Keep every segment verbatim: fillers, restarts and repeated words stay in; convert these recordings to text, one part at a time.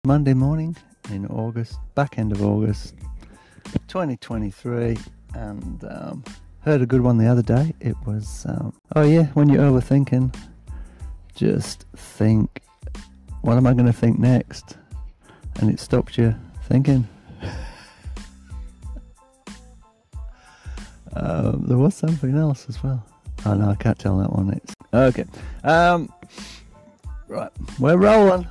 Monday morning in August, back end of August twenty twenty-three, and um, heard a good one the other day. It was, um, oh yeah, when you're overthinking, just think, what am I going to think next? And it stops you thinking. um, there was something else as well. Oh no, I can't tell that one. It's okay. Um, right, we're rolling.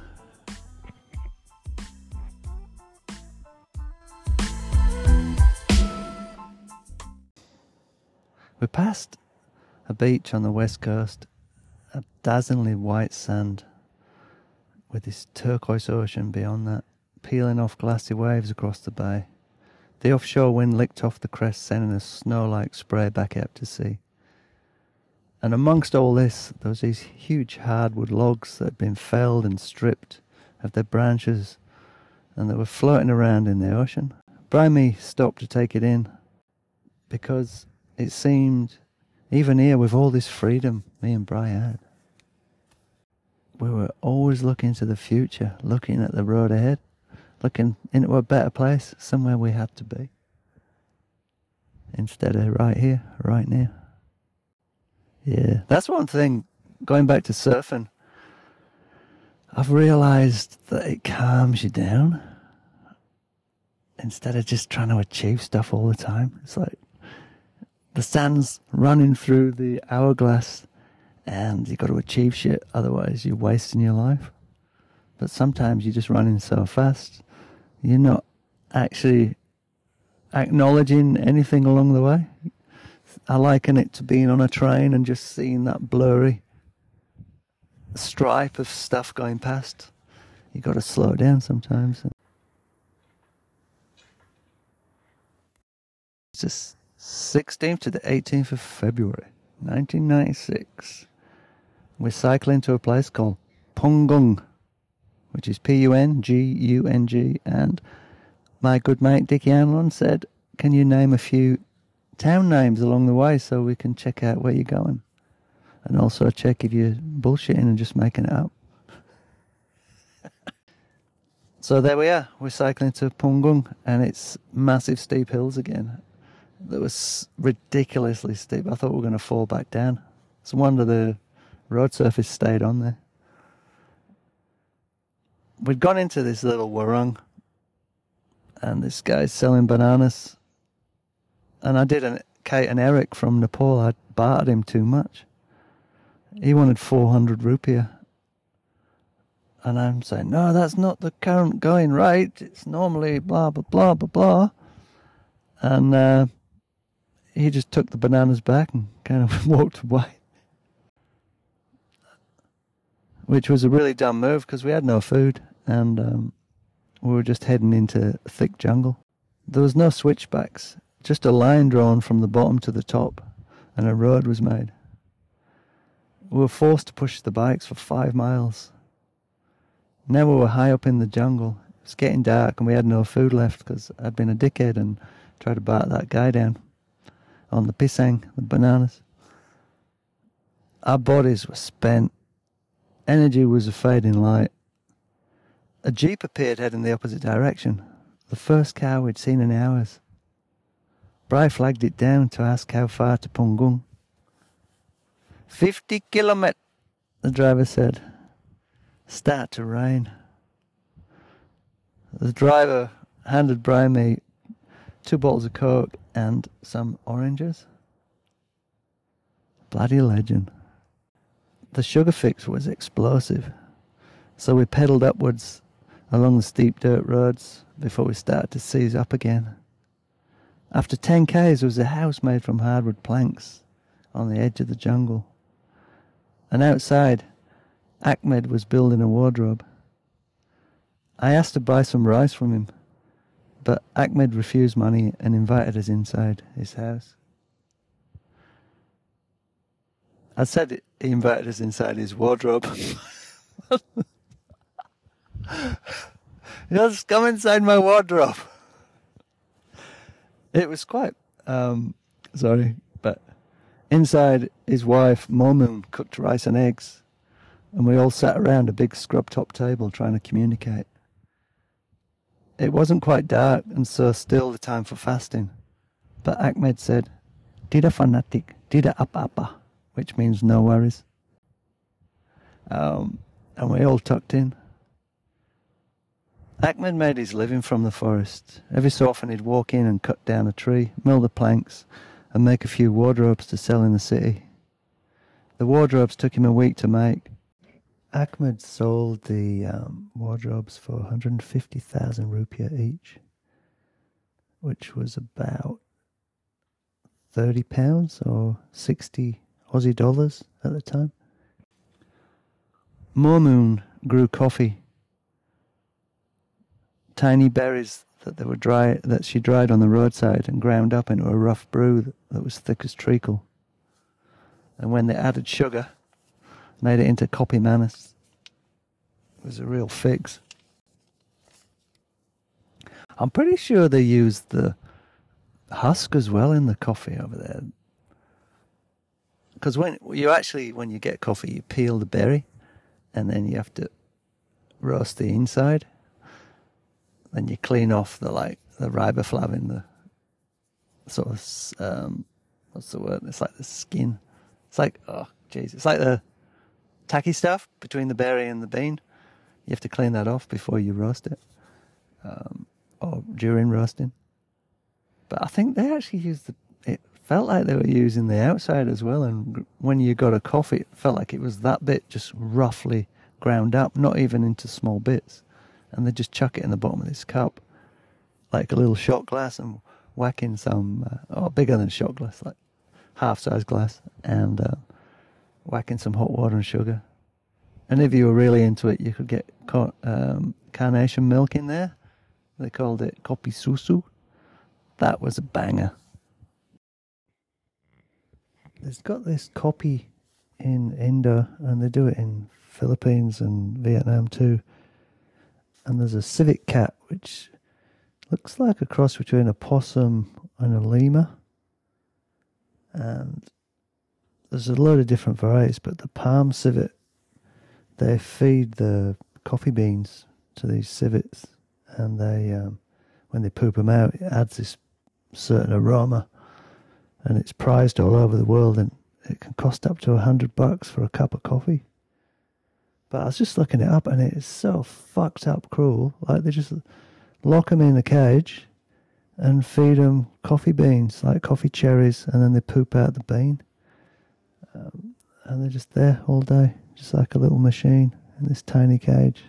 We passed a beach on the west coast, a dazzlingly white sand, with this turquoise ocean beyond that, peeling off glassy waves across the bay. The offshore wind licked off the crest, sending a snow-like spray back out to sea. And amongst all this, there was these huge hardwood logs that had been felled and stripped of their branches, and they were floating around in the ocean. Brimey stopped to take it in, because it seemed, even here with all this freedom me and Bri had, we were always looking to the future, looking at the road ahead, looking into a better place, somewhere we had to be, instead of right here, right now. Yeah, that's one thing, going back to surfing, I've realised that it calms you down, instead of just trying to achieve stuff all the time. It's like, the sand's running through the hourglass and you've got to achieve shit, otherwise you're wasting your life. But sometimes you're just running so fast, you're not actually acknowledging anything along the way. I liken it to being on a train and just seeing that blurry stripe of stuff going past. You've got to slow down sometimes. It's just sixteenth to the eighteenth of February, nineteen ninety-six. We're cycling to a place called Pungung, which is P U N G U N G, and my good mate Dickie Anlon said, can you name a few town names along the way so we can check out where you're going? And also check if you're bullshitting and just making it up. So there we are, we're cycling to Pungung, and it's massive steep hills again. That was ridiculously steep. I thought we were going to fall back down. It's a wonder the road surface stayed on there. We'd gone into this little warung, and this guy's selling bananas. And I did an Kate and Eric from Nepal. I bartered him too much. He wanted four hundred rupiah. And I'm saying, no, that's not the current going rate. It's normally blah, blah, blah, blah, blah. And uh, he just took the bananas back and kind of walked away. Which was a really dumb move because we had no food and um, we were just heading into thick jungle. There was no switchbacks, just a line drawn from the bottom to the top, and a road was made. We were forced to push the bikes for five miles. Now we were high up in the jungle. It was getting dark and we had no food left because I'd been a dickhead and tried to bite that guy down on the pisang, the bananas. Our bodies were spent. Energy was a fading light. A jeep appeared heading the opposite direction. The first car we'd seen in hours. Bri flagged it down to ask how far to Pungung. Fifty kilometres, the driver said. Start to rain. The driver handed Bri me two bottles of Coke and some oranges. Bloody legend. The sugar fix was explosive, so we pedalled upwards along the steep dirt roads before we started to seize up again. After ten k's there was a house made from hardwood planks on the edge of the jungle, and outside Ahmed was building a wardrobe. I asked to buy some rice from him, but Ahmed refused money and invited us inside his house. I said he invited us inside his wardrobe. Just come inside my wardrobe. It was quite, um, sorry, but inside his wife, Momun, cooked rice and eggs, and we all sat around a big scrub-top table trying to communicate. It wasn't quite dark, and so still the time for fasting. But Ahmed said, Tida fanatic, tida apa-apa, which means no worries. Um, and we all tucked in. Ahmed made his living from the forest. Every so often he'd walk in and cut down a tree, mill the planks, and make a few wardrobes to sell in the city. The wardrobes took him a week to make. Ahmed sold the um, wardrobes for one hundred fifty thousand rupiah each, which was about thirty pounds or sixty Aussie dollars at the time. Momun grew coffee, tiny berries that they were dry that she dried on the roadside and ground up into a rough brew that, that was thick as treacle. And when they added sugar, made it into kopi manis. It was a real fix. I'm pretty sure they used the husk as well in the coffee over there. Because when you actually, when you get coffee, you peel the berry and then you have to roast the inside. Then you clean off the like the riboflavin, the sort of um, what's the word? It's like the skin. It's like oh jeez, it's like the tacky stuff between the berry and the bean. You have to clean that off before you roast it, um, or during roasting. But I think they actually used the. It felt like they were using the outside as well. And when you got a coffee, it felt like it was that bit just roughly ground up, not even into small bits. And they just chuck it in the bottom of this cup, like a little shot glass, and whack in some, uh, oh, bigger than a shot glass, like half-size glass, and uh, whack in some hot water and sugar. And if you were really into it, you could get car- um, carnation milk in there. They called it kopi susu. That was a banger. There's got this kopi in Indo, and they do it in Philippines and Vietnam too. And there's a civet cat, which looks like a cross between a possum and a lemur. And there's a load of different varieties, but the palm civet, they feed the coffee beans to these civets, and they, um, when they poop them out, it adds this certain aroma, and it's prized all over the world, and it can cost up to a hundred bucks for a cup of coffee. But I was just looking it up, and it is so fucked up cruel. Like, they just lock them in a cage and feed them coffee beans, like coffee cherries, and then they poop out the bean. Um, and they're just there all day, just like a little machine in this tiny cage.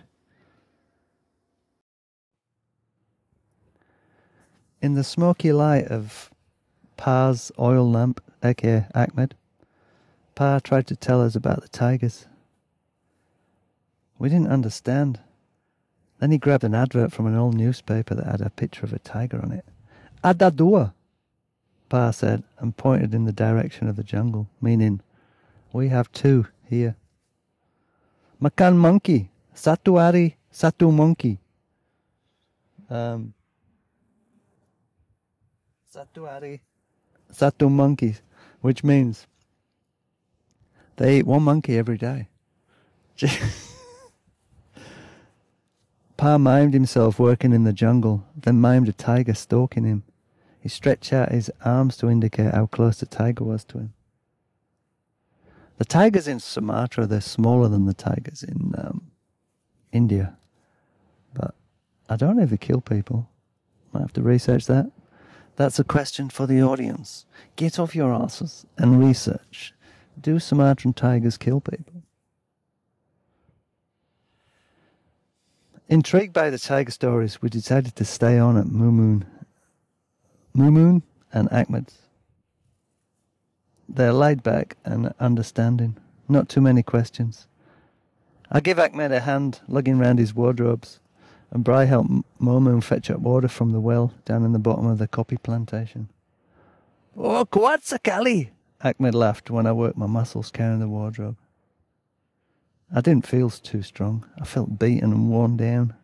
In the smoky light of Pa's oil lamp, aka Ahmed, Pa tried to tell us about the tigers. We didn't understand. Then he grabbed an advert from an old newspaper that had a picture of a tiger on it. Ada dua, Pa said, and pointed in the direction of the jungle, meaning, we have two here. Makan monkey, satu hari, satu monkey. Um, satu hari, satu monkeys, which means they eat one monkey every day. Pa mimed himself working in the jungle, then mimed a tiger stalking him. He stretched out his arms to indicate how close the tiger was to him. The tigers in Sumatra, they're smaller than the tigers in um, India. But I don't ever kill people. Might have to research that. That's a question for the audience. Get off your asses and research. Do Sumatran tigers kill people? Intrigued by the tiger stories, we decided to stay on at Momun. Momun and Ahmed's. They're laid back and understanding. Not too many questions. I give Ahmed a hand lugging round his wardrobes, and Bri helped Momun fetch up water from the well down in the bottom of the kopi plantation. Oh, kuat sekali! Ahmed laughed when I worked my muscles carrying the wardrobe. I didn't feel too strong. I felt beaten and worn down.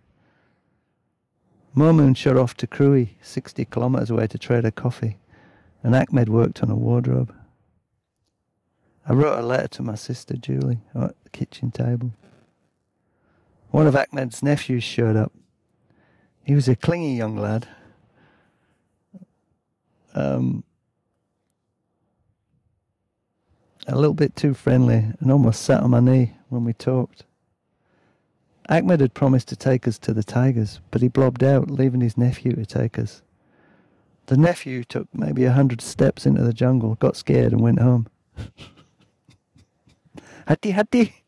Momun shot off to Krui, sixty kilometres away to trade a coffee, and Ahmed worked on a wardrobe. I wrote a letter to my sister Julie at the kitchen table. One of Ahmed's nephews showed up. He was a clingy young lad. Um, a little bit too friendly and almost sat on my knee when we talked. Ahmed had promised to take us to the tigers, but he blobbed out, leaving his nephew to take us. The nephew took maybe a hundred steps into the jungle, got scared and went home. Hatti hatti!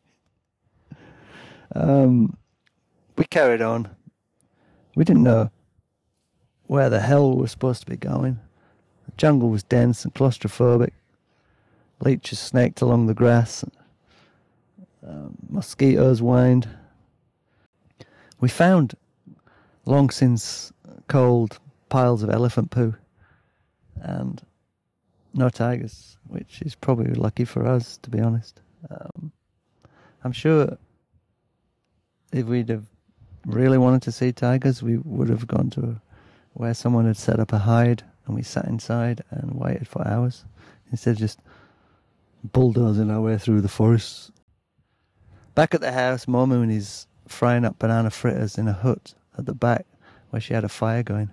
Um, we carried on. We didn't know where the hell we were supposed to be going. The jungle was dense and claustrophobic. Leeches snaked along the grass. Um, mosquitoes whined. We found long since cold piles of elephant poo and no tigers, which is probably lucky for us, to be honest. Um, I'm sure if we'd have really wanted to see tigers, we would have gone to where someone had set up a hide and we sat inside and waited for hours instead of just bulldozing our way through the forests. Back at the house, Momoon is frying up banana fritters in a hut at the back where she had a fire going.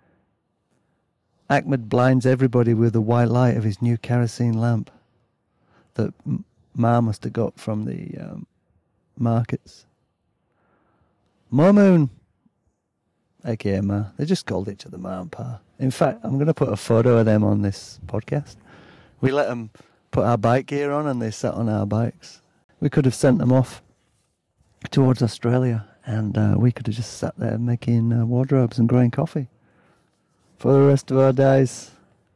Ahmed blinds everybody with the white light of his new kerosene lamp that M- Ma must have got from the um, markets. Momoon, aka Ma, they just called each other Ma and Pa. In fact, I'm going to put a photo of them on this podcast. We let them put our bike gear on and they sat on our bikes. We could have sent them off towards Australia and uh, we could have just sat there making uh, wardrobes and growing coffee for the rest of our days.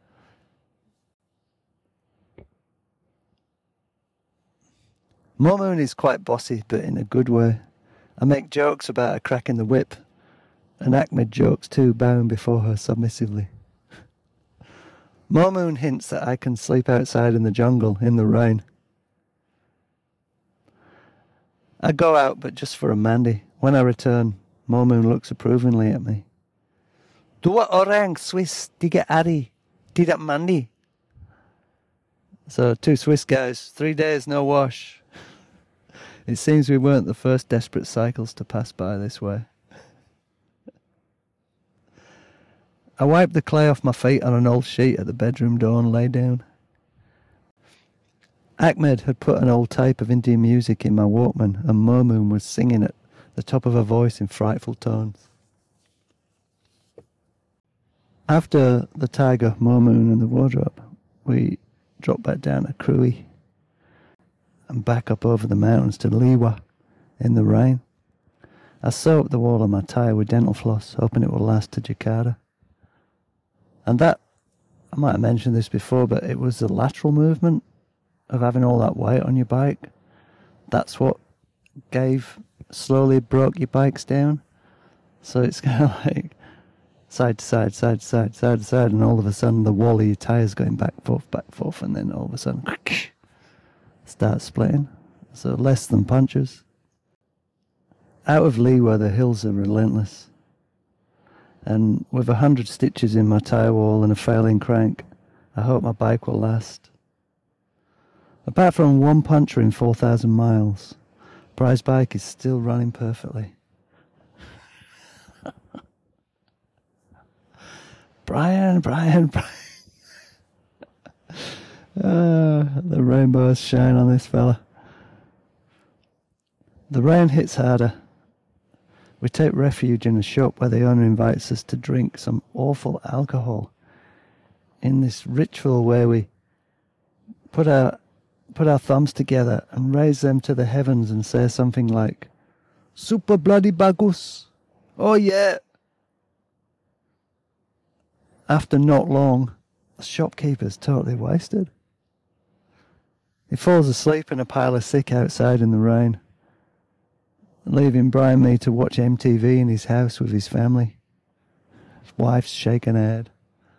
Momoon is quite bossy, but in a good way. I make jokes about her cracking the whip, and Ahmed jokes too, bowing before her submissively. Momoon hints that I can sleep outside in the jungle in the rain. I go out, but just for a Mandy. When I return, Momoon looks approvingly at me. Dua orang Swiss tiga hari tidak mandi. So two Swiss guys, three days no wash. It seems we weren't the first desperate cycles to pass by this way. I wiped the clay off my feet on an old sheet at the bedroom door and lay down. Ahmed had put an old tape of Indian music in my Walkman and Momoon was singing at the top of her voice in frightful tones. After the tiger, Momoon and the wardrobe, we dropped back down to Krui and back up over the mountains to Liwa in the rain. I sew up the wall of my tyre with dental floss, hoping it will last to Jakarta. And that, I might have mentioned this before, but it was the lateral movement of having all that weight on your bike. That's what gave, slowly broke your bikes down. So it's kind of like side to side, side to side, side to side, and all of a sudden the wall of your tyres going back, forth, back, forth, and then all of a sudden start splitting. So less than punches. Out of Liwa, the hills are relentless. And with a hundred stitches in my tyre wall and a failing crank, I hope my bike will last. Apart from one puncture in four thousand miles, Bri's bike is still running perfectly. Brian, Brian, Brian. uh, the rainbows shine on this fella. The rain hits harder. We take refuge in a shop where the owner invites us to drink some awful alcohol in this ritual where we put our put our thumbs together and raise them to the heavens and say something like, "Super bloody bagus! Oh yeah!" After not long, the shopkeeper's totally wasted. He falls asleep in a pile of sick outside in the rain, leaving Brian and me to watch M T V in his house with his family. His wife's shaking her head.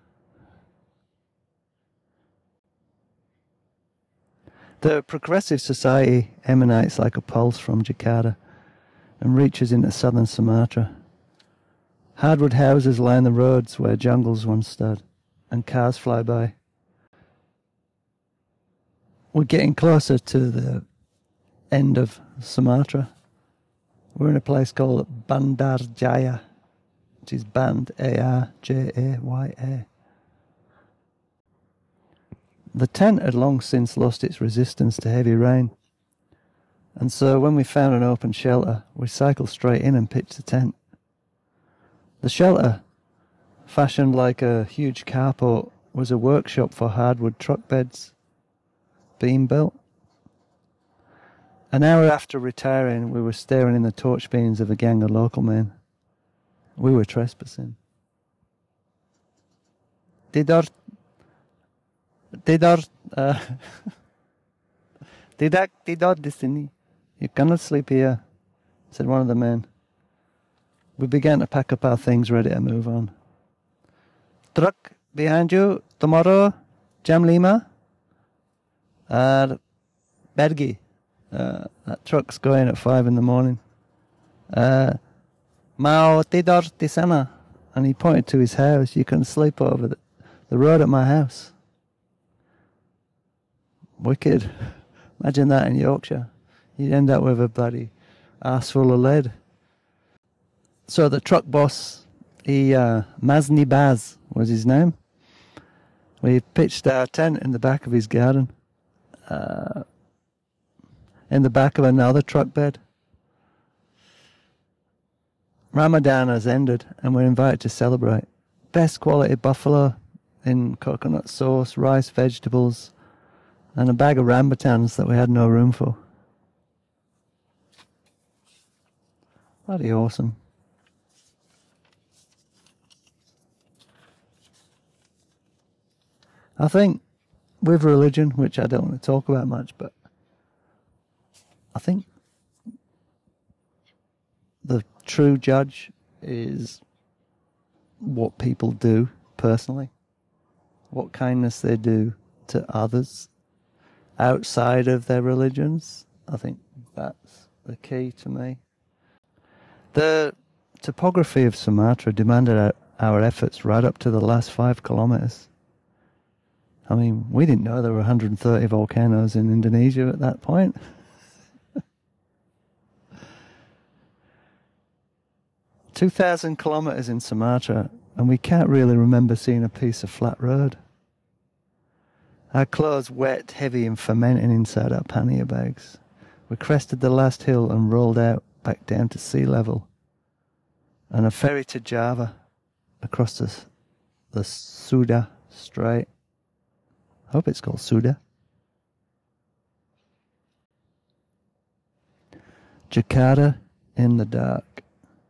The progressive society emanates like a pulse from Jakarta and reaches into southern Sumatra. Hardwood houses line the roads where jungles once stood, and cars fly by. We're getting closer to the end of Sumatra. We're in a place called Bandar Jaya. which is band, A R J A Y A. The tent had long since lost its resistance to heavy rain, and so when we found an open shelter, we cycled straight in and pitched the tent. The shelter, fashioned like a huge carport, was a workshop for hardwood truck beds being built. An hour after retiring, we were staring in the torch beams of a gang of local men. We were trespassing. Didor, Didor, uh, Didak, Didor, Destiny. You cannot sleep here, said one of the men. We began to pack up our things, ready to move on. Truck behind you, tomorrow, Jam Lima. Uh, Bergi. Uh, that truck's going at five in the morning. Uh, Mao Tidor Tisana. And he pointed to his house. You can sleep over the, the road at my house. Wicked. Imagine that in Yorkshire. You'd end up with a bloody arse full of lead. So the truck boss, he, uh, Mazni Baz was his name. We pitched our tent in the back of his garden. Uh, in the back of another truck bed. Ramadan has ended and we're invited to celebrate. Best quality buffalo in coconut sauce, rice, vegetables, and a bag of rambutans that we had no room for. Bloody awesome. I think with religion, which I don't want to talk about much, but I think the true judge is what people do personally, what kindness they do to others outside of their religions. I think that's the key to me. The topography of Sumatra demanded our, our efforts right up to the last five kilometers. I mean, we didn't know there were one hundred thirty volcanoes in Indonesia at that point. two thousand kilometers in Sumatra, and we can't really remember seeing a piece of flat road. Our clothes wet, heavy, and fermenting inside our pannier bags. We crested the last hill and rolled out back down to sea level, and a ferry to Java across the, the Suda Strait. I hope it's called Suda. Jakarta in the dark.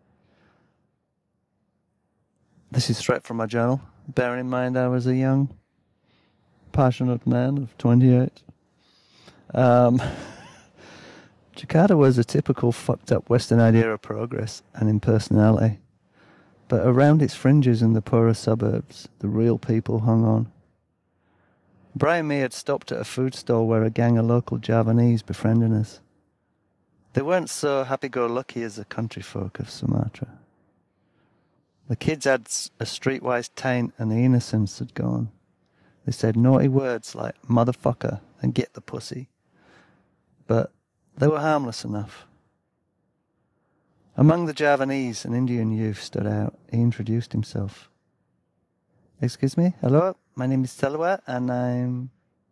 This is straight from my journal, bearing in mind I was a young, passionate man of twenty-eight. Um, Jakarta was a typical fucked up Western idea of progress and impersonality, but around its fringes in the poorer suburbs, the real people hung on. Brian and me had stopped at a food stall where a gang of local Javanese befriended us. They weren't so happy-go-lucky as the country folk of Sumatra. The kids had a streetwise taint and the innocence had gone. They said naughty words like motherfucker and get the pussy. But they were harmless enough. Among the Javanese, an Indian youth stood out. He introduced himself. Excuse me, hello, my name is Selwa and I'm...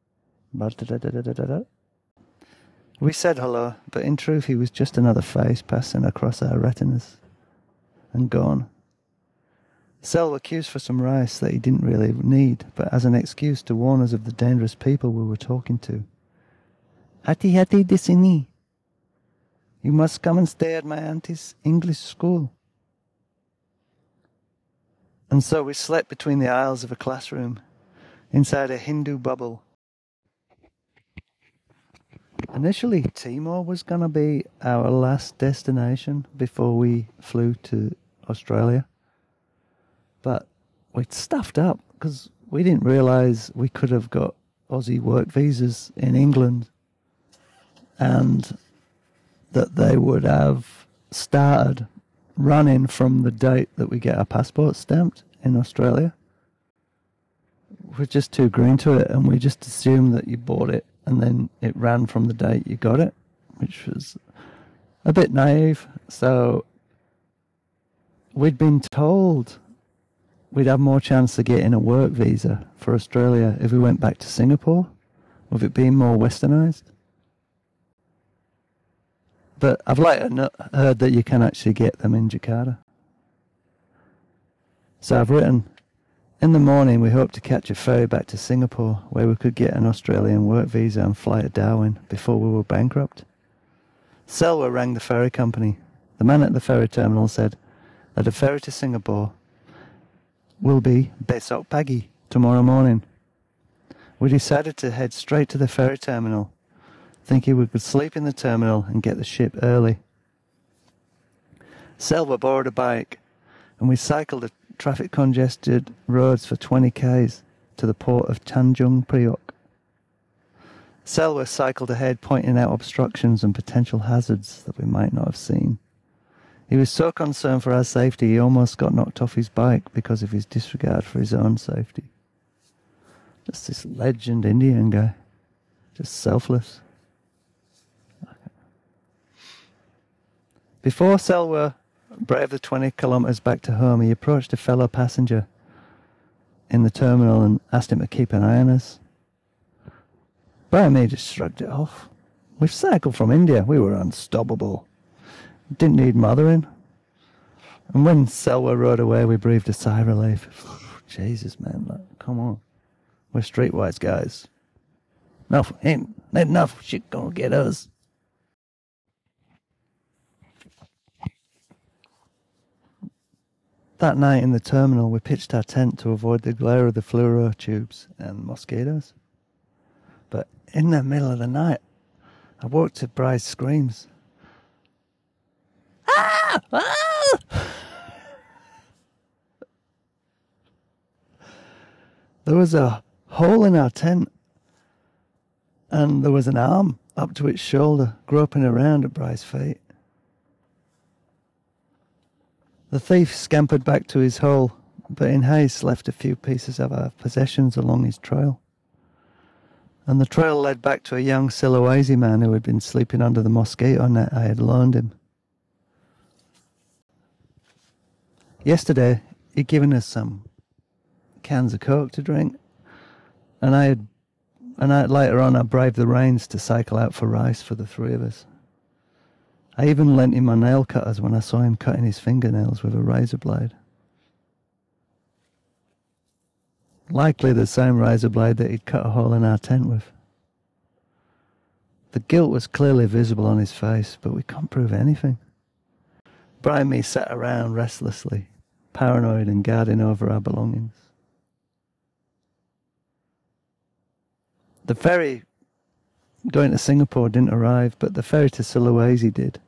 We said hello, but in truth he was just another face passing across our retinas. And gone. Selwa queues for some rice that he didn't really need, but as an excuse to warn us of the dangerous people we were talking to. Hati hati di sini. You must come and stay at my auntie's English school. And so we slept between the aisles of a classroom, inside a Hindu bubble. Initially, Timor was going to be our last destination before we flew to Australia. But we'd stuffed up because we didn't realise we could have got Aussie work visas in England and that they would have started running from the date that we get our passport stamped in Australia. We're just too green to it, and we just assumed that you bought it and then it ran from the date you got it, which was a bit naive. So we'd been told we'd have more chance of getting a work visa for Australia if we went back to Singapore, with it being more westernised. But I've later no- heard that you can actually get them in Jakarta. So I've written, in the morning we hope to catch a ferry back to Singapore where we could get an Australian work visa and fly to Darwin before we were bankrupt. Selwa rang the ferry company. The man at the ferry terminal said that a ferry to Singapore will be besok pagi, tomorrow morning. We decided to head straight to the ferry terminal, thinking we could sleep in the terminal and get the ship early. Selwa borrowed a bike, and we cycled the traffic congested roads for twenty kays to the port of Tanjung Priok. Selwa cycled ahead, pointing out obstructions and potential hazards that we might not have seen. He was so concerned for our safety he almost got knocked off his bike because of his disregard for his own safety. Just this legend Indian guy. Just selfless. Before Selwa braved the twenty kilometres back to home, he approached a fellow passenger in the terminal and asked him to keep an eye on us. Brian May just shrugged it off. We've cycled from India. We were unstoppable. Didn't need mothering. And when Selwa rode away, we breathed a sigh of relief. Jesus, man, like, come on. We're streetwise guys. Enough, ain't enough shit gonna get us. That night in the terminal, we pitched our tent to avoid the glare of the fluoro tubes and mosquitoes. But in the middle of the night, I woke to Bry's screams. Ah! Ah! There was a hole in our tent, and there was an arm up to its shoulder, groping around at Bry's feet. The thief scampered back to his hole, but in haste left a few pieces of our possessions along his trail. And the trail led back to a young Sulawesi man who had been sleeping under the mosquito net I had loaned him. Yesterday, he'd given us some cans of Coke to drink, and I had, and I, later on I braved the rains to cycle out for rice for the three of us. I even lent him my nail cutters when I saw him cutting his fingernails with a razor blade. Likely the same razor blade that he'd cut a hole in our tent with. The guilt was clearly visible on his face, but we couldn't prove anything. Brian and me sat around restlessly, paranoid and guarding over our belongings. The ferry going to Singapore didn't arrive, but the ferry to Sulawesi did.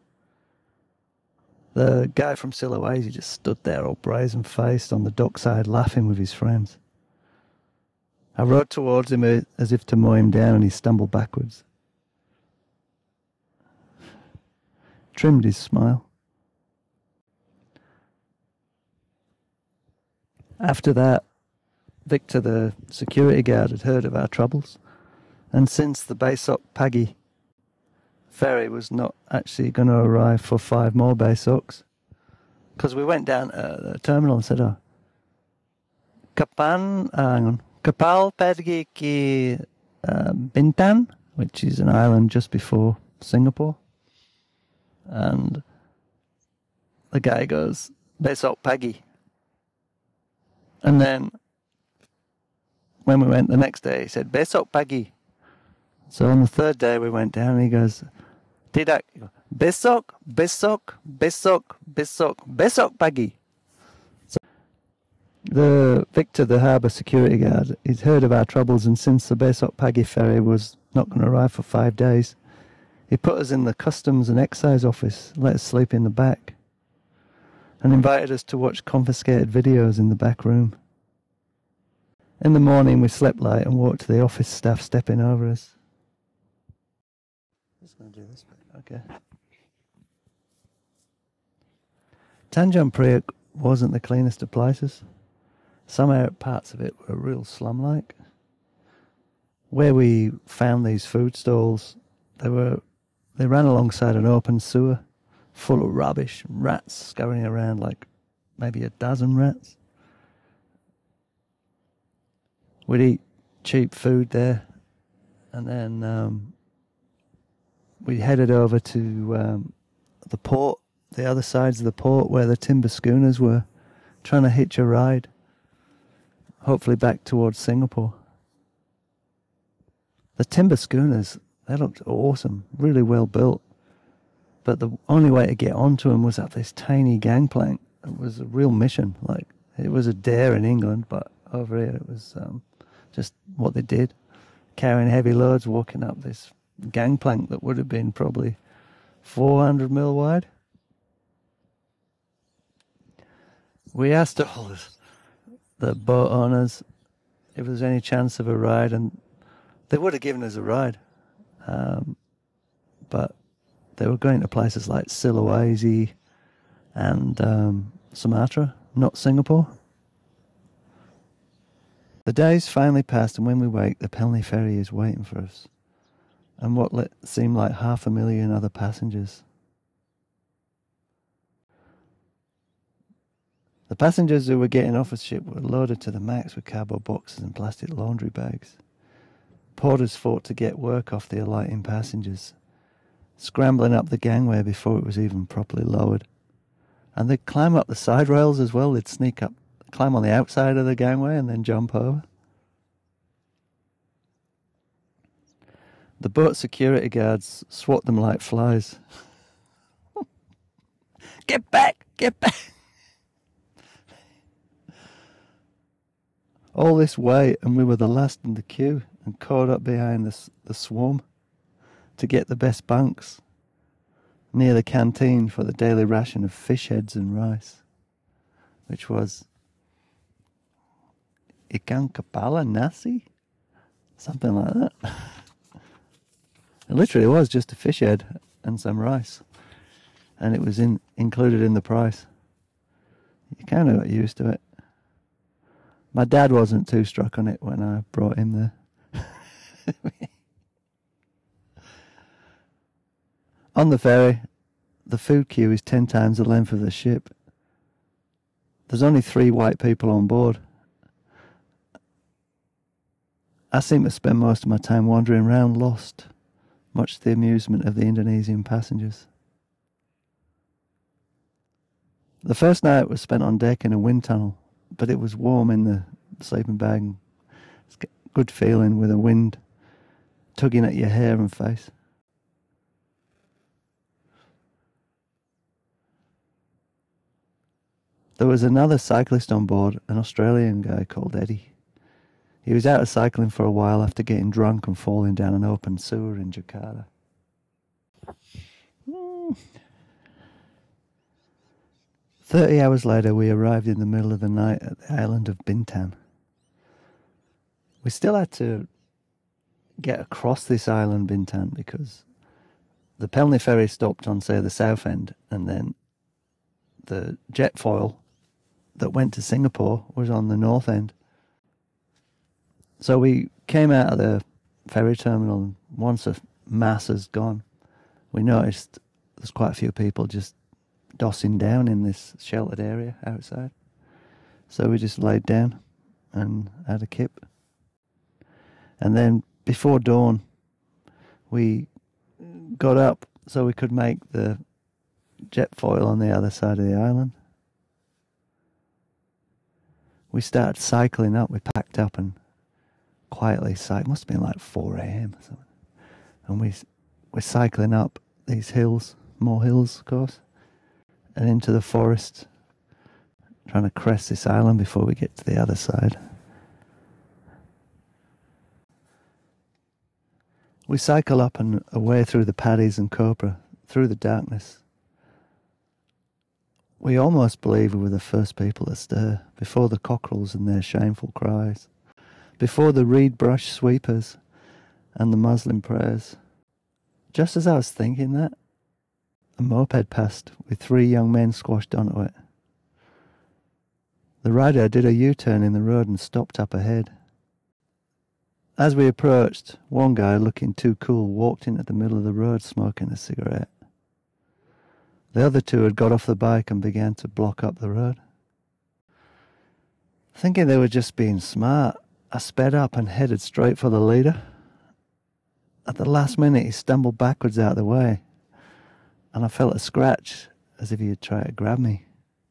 The guy from Sulawesi just stood there all brazen-faced on the dockside laughing with his friends. I rode towards him as if to mow him down, and he stumbled backwards. Trimmed his smile. After that, Victor, the security guard, had heard of our troubles, and since the Besok Pagi ferry was not actually going to arrive for five more Besoks, because we went down to the terminal and said, oh, Kapan, uh, hang on, Kapal pergi ke uh, Bintan, which is an island just before Singapore. And the guy goes, Besok Pagi. And then when we went the next day, he said, Besok Pagi. So on the third day we went down and he goes, Tidak, Besok, Besok, Besok, Besok, Besok Pagi. So the Victor, the harbour security guard, he's heard of our troubles, and since the Besok Pagi ferry was not going to arrive for five days, he put us in the customs and excise office, let us sleep in the back, and invited us to watch confiscated videos in the back room. In the morning we slept late and walked to the office staff stepping over us. I'm just going to do this bit, okay. Tanjung Priok wasn't the cleanest of places. Some parts of it were real slum-like. Where we found these food stalls, they were they ran alongside an open sewer full of rubbish, rats scurrying around like maybe a dozen rats. We'd eat cheap food there, and then um, we headed over to um, the port, the other sides of the port where the timber schooners were, trying to hitch a ride, hopefully back towards Singapore. The timber schooners, they looked awesome, really well built, but the only way to get onto them was up this tiny gangplank. It was a real mission. Like, it was a dare in England, but over here it was um, just what they did, carrying heavy loads, walking up this gangplank that would have been probably four hundred mil wide. We asked all the boat owners if there was any chance of a ride, and they would have given us a ride, um, but they were going to places like Sulawesi and um, Sumatra, not Singapore. The days finally passed, and when we wake, the Penly Ferry is waiting for us, and what let, seemed like half a million other passengers. The passengers who were getting off the ship were loaded to the max with cardboard boxes and plastic laundry bags. Porters fought to get work off the alighting passengers, scrambling up the gangway before it was even properly lowered. And they'd climb up the side rails as well. They'd sneak up, climb on the outside of the gangway and then jump over. The boat security guards swat them like flies. Get back! Get back! All this way, and we were the last in the queue and caught up behind the, the swarm to get the best bunks near the canteen for the daily ration of fish heads and rice, which was ikan kepala nasi, something like that. It literally was just a fish head and some rice, and it was in included in the price. You kind of got used to it. My dad wasn't too struck on it when I brought him there. On the ferry, the food queue is ten times the length of the ship. There's only three white people on board. I seem to spend most of my time wandering around lost, much to the amusement of the Indonesian passengers. The first night was spent on deck in a wind tunnel, but it was warm in the sleeping bag. It's a good feeling with the wind tugging at your hair and face. There was another cyclist on board, an Australian guy called Eddie. He was out cycling for a while after getting drunk and falling down an open sewer in Jakarta. Mm. Thirty hours later, we arrived in the middle of the night at the island of Bintan. We still had to get across this island, Bintan, because the Penly ferry stopped on, say, the south end, and then the jet foil that went to Singapore was on the north end. So we came out of the ferry terminal, and once the mass has gone, we noticed there's quite a few people just dossing down in this sheltered area outside. So we just laid down and had a kip. And then before dawn, we got up so we could make the jet foil on the other side of the island. We started cycling up. We packed up and quietly cycled. It must have been like four a.m. or something. And we, we're cycling up these hills, more hills, of course, and into the forest, trying to crest this island before we get to the other side. We cycle up and away through the paddies and copra, through the darkness. We almost believe we were the first people to stir, before the cockerels and their shameful cries, before the reed brush sweepers and the muslin prayers. Just as I was thinking that, a moped passed with three young men squashed onto it. The rider did a U-turn in the road and stopped up ahead. As we approached, one guy, looking too cool, walked into the middle of the road smoking a cigarette. The other two had got off the bike and began to block up the road. Thinking they were just being smart, I sped up and headed straight for the leader. At the last minute, he stumbled backwards out of the way, and I felt a scratch as if he had tried to grab me.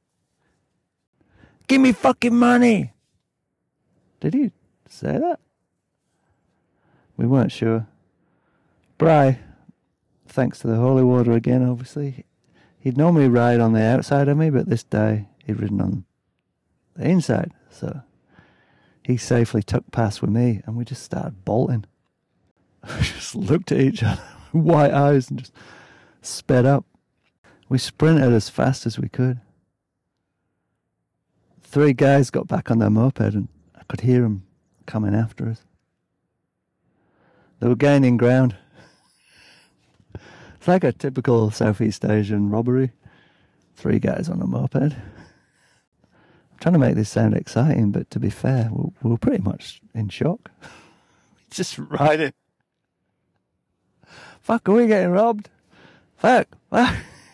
Give me fucking money! Did he say that? We weren't sure. Bry, thanks to the holy water again, obviously, he'd normally ride on the outside of me, but this day he'd ridden on the inside, so he safely took past with me, and we just started bolting. We just looked at each other with white eyes and just sped up. We sprinted as fast as we could. Three guys got back on their moped and I could hear them coming after us. They were gaining ground. It's like a typical Southeast Asian robbery. Three guys on a moped. I'm trying to make this sound exciting, but to be fair, we were pretty much in shock. Just riding. Fuck, are we getting robbed? Fuck, fuck.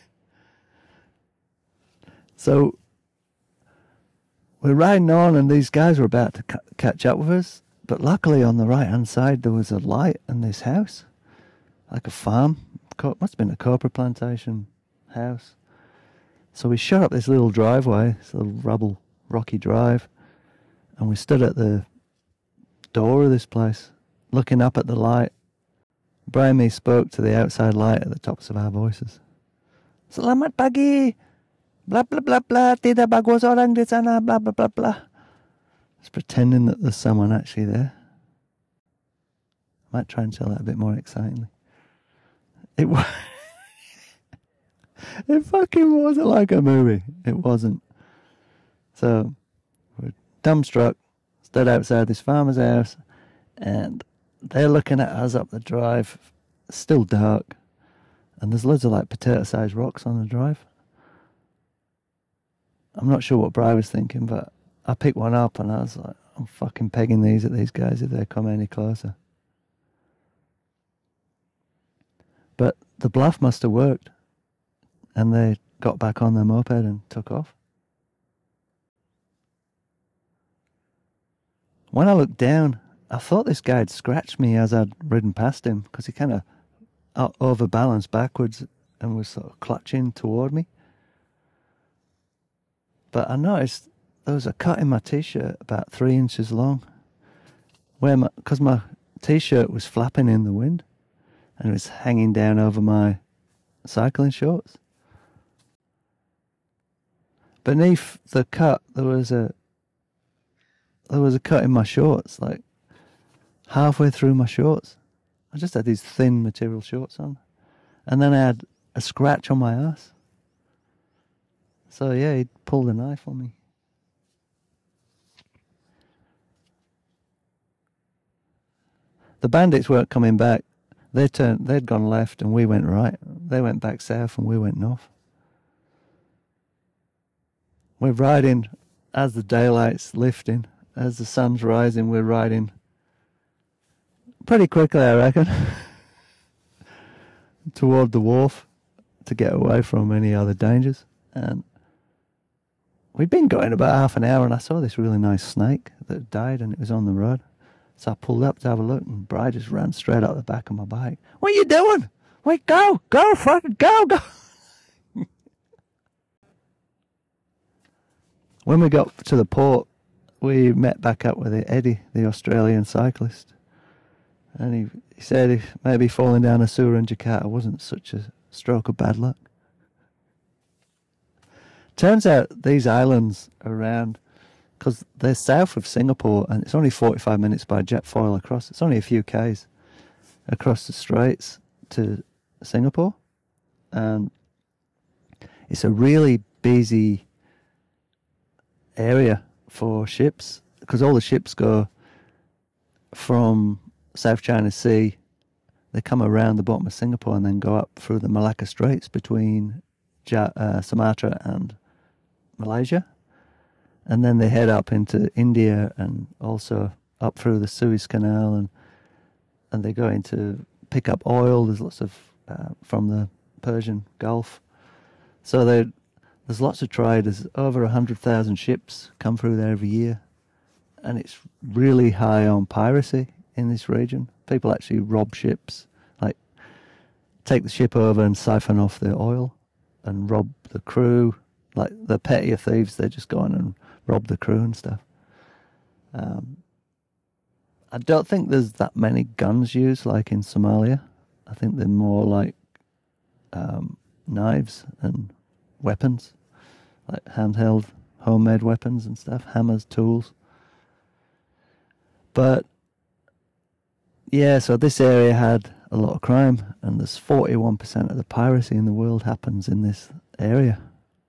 So, we're riding on and these guys were about to ca- catch up with us. But luckily on the right-hand side there was a light in this house. Like a farm. Co- must have been a copra plantation house. So we shot up this little driveway, this little rubble, rocky drive. And we stood at the door of this place, looking up at the light. Brian and me spoke to the outside light at the tops of our voices. Selamat pagi! Blah, blah, blah, blah. Tidak bagus orang di sana, blah, blah, blah, blah. Just pretending that there's someone actually there. I might try and tell that a bit more excitingly. It was... it fucking wasn't like a movie. It wasn't. So, we're dumbstruck, stood outside this farmer's house, and they're looking at us up the drive. It's still dark, and there's loads of like potato-sized rocks on the drive. I'm not sure what Bri was thinking, but I picked one up and I was like, I'm fucking pegging these at these guys if they come any closer. But the bluff must have worked, and they got back on their moped and took off. When I looked down, I thought this guy had scratched me as I'd ridden past him, because he kind of overbalanced backwards and was sort of clutching toward me. But I noticed there was a cut in my t-shirt about three inches long, where my, because my t-shirt was flapping in the wind, and it was hanging down over my cycling shorts. Beneath the cut, there was a there was a cut in my shorts, like halfway through my shorts. I just had these thin material shorts on, and then I had a scratch on my ass. So yeah, he pulled a knife on me. The bandits weren't coming back. They turned. They'd gone left, and we went right. They went back south, and we went north. We're riding as the daylight's lifting, as the sun's rising. We're riding pretty quickly, I reckon, toward the wharf to get away from any other dangers. And we'd been going about half an hour, and I saw this really nice snake that died, and it was on the road. So I pulled up to have a look, and Bri just ran straight out the back of my bike. What are you doing? Wait, go, go, fucking go, go. When we got to the port, we met back up with Eddie, the Australian cyclist. And he, he said if maybe falling down a sewer in Jakarta wasn't such a stroke of bad luck. Turns out these islands around, because they're south of Singapore, and it's only forty-five minutes by jet foil across. It's only a few k's across the straits to Singapore. And it's a really busy area for ships, because all the ships go from South China Sea. They come around the bottom of Singapore and then go up through the Malacca Straits between ja- uh, Sumatra and Malaysia. And then they head up into India and also up through the Suez Canal, and and they go into pick up oil. There's lots of uh, from the Persian Gulf. So they there's lots of trade. There's over a hundred thousand ships come through there every year, and it's really high on piracy in this region. People actually rob ships, like take the ship over and siphon off the oil and rob the crew. Like the pettier thieves, they just go on and rob the crew and stuff. Um, I don't think there's that many guns used like in Somalia. I think they're more like um, knives and weapons, like handheld, homemade weapons and stuff, hammers, tools. But yeah, so this area had a lot of crime, and there's forty-one percent of the piracy in the world happens in this area.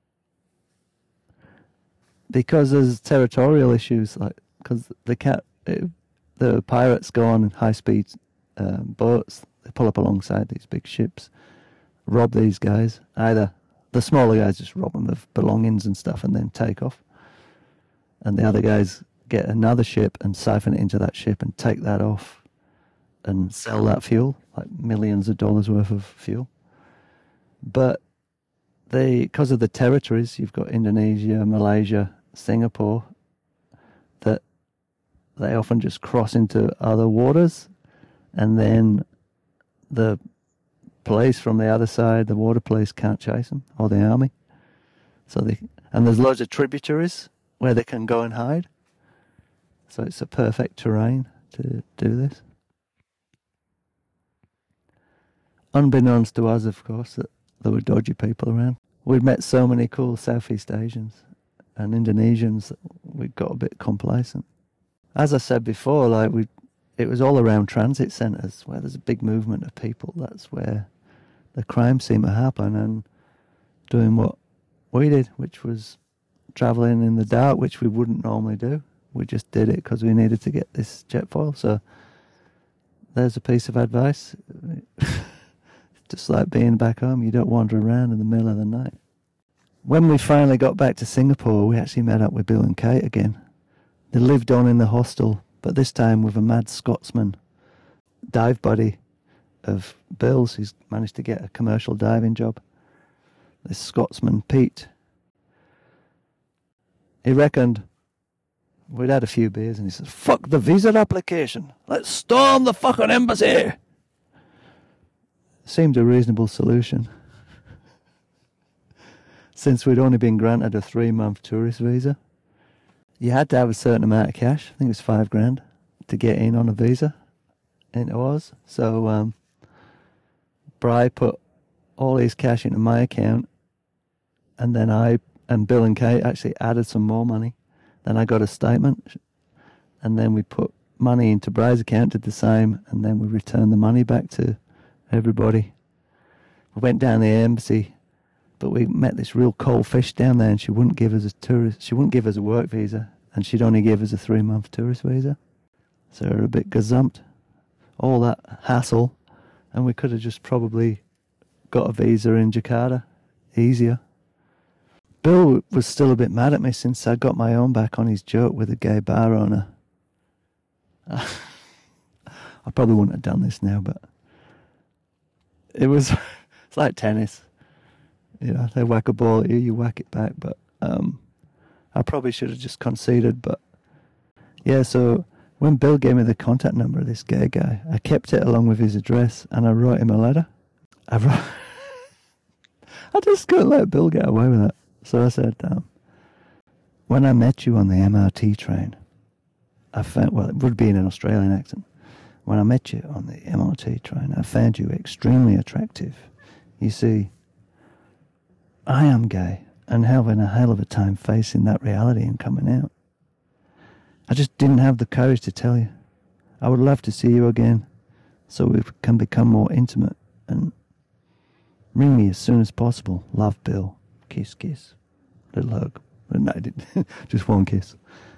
Because there's territorial issues, like because the cat, it, the pirates go on in high-speed um, boats. They pull up alongside these big ships, rob these guys. Either the smaller guys just rob them of belongings and stuff, and then take off, and the other guys get another ship and siphon it into that ship and take that off and sell that fuel, like millions of dollars worth of fuel. But they, because of the territories, you've got Indonesia, Malaysia, Singapore, that they often just cross into other waters, and then the police from the other side, the water police, can't chase them, or the army. So they, and there's loads of tributaries where they can go and hide. So it's a perfect terrain to do this. Unbeknownst to us, of course, that there were dodgy people around. We'd met so many cool Southeast Asians and Indonesians that we got a bit complacent. As I said before, like we, it was all around transit centres where there's a big movement of people. That's where the crime seemed to happen, and doing what we did, which was travelling in the dark, which we wouldn't normally do. We just did it because we needed to get this jet foil. So there's a piece of advice. Just like being back home, you don't wander around in the middle of the night. When we finally got back to Singapore, we actually met up with Bill and Kate again. They lived on in the hostel, but this time with a mad Scotsman, dive buddy of Bill's, who's managed to get a commercial diving job. This Scotsman, Pete, he reckoned we'd had a few beers, and he said, "Fuck the visa application. Let's storm the fucking embassy." Seemed a reasonable solution, since we'd only been granted a three-month tourist visa. You had to have a certain amount of cash. I think it was five grand to get in on a visa, and it was. So um, Bri put all his cash into my account, and then I and Bill and Kate actually added some more money. Then I got a statement, and then we put money into Bri's account, did the same, and then we returned the money back to everybody. We went down the embassy, but we met this real cold fish down there, and she wouldn't give us a tourist. She wouldn't give us a work visa, and she'd only give us a three-month tourist visa. So we were a bit gazumped. All that hassle, and we could have just probably got a visa in Jakarta easier. Bill was still a bit mad at me since I got my own back on his joke with a gay bar owner. I probably wouldn't have done this now, but it was, it's like tennis. You know, they whack a ball at you, you whack it back. But um, I probably should have just conceded. But yeah, so when Bill gave me the contact number of this gay guy, I kept it along with his address, and I wrote him a letter. I wrote, I just couldn't let Bill get away with it. So I said, um, when I met you on the M R T train, I found, well, it would be in an Australian accent. When I met you on the M R T train, I found you extremely attractive. You see, I am gay and having a hell of a time facing that reality and coming out. I just didn't have the courage to tell you. I would love to see you again so we can become more intimate, and ring me as soon as possible. Love, Bill. Kiss, kiss. Little hug. No, I didn't. Just one kiss.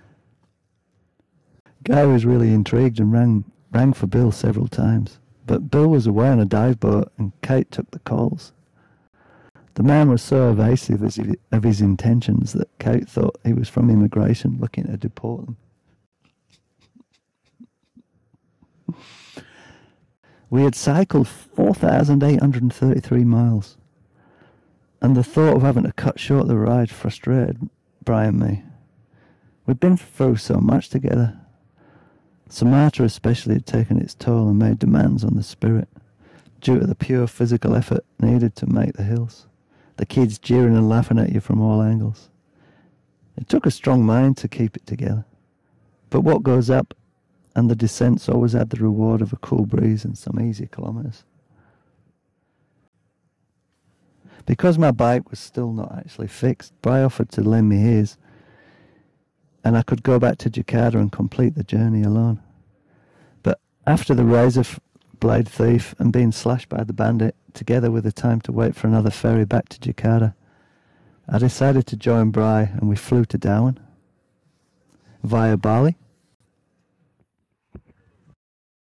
Guy was really intrigued and rang rang for Bill several times, but Bill was away on a dive boat and Kate took the calls. The man was so evasive as he, of his intentions that Kate thought he was from immigration looking to deport him. We had cycled four thousand eight hundred thirty-three miles, and the thought of having to cut short the ride frustrated Bri and me. We'd been through so much together. Sumatra especially had taken its toll and made demands on the spirit, due to the pure physical effort needed to make the hills. The kids jeering and laughing at you from all angles. It took a strong mind to keep it together. But what goes up and the descents always had the reward of a cool breeze and some easy kilometres. Because my bike was still not actually fixed, Bri offered to lend me his, and I could go back to Jakarta and complete the journey alone. But after the razor blade thief and being slashed by the bandit, together with the time to wait for another ferry back to Jakarta, I decided to join Bri and we flew to Darwin via Bali.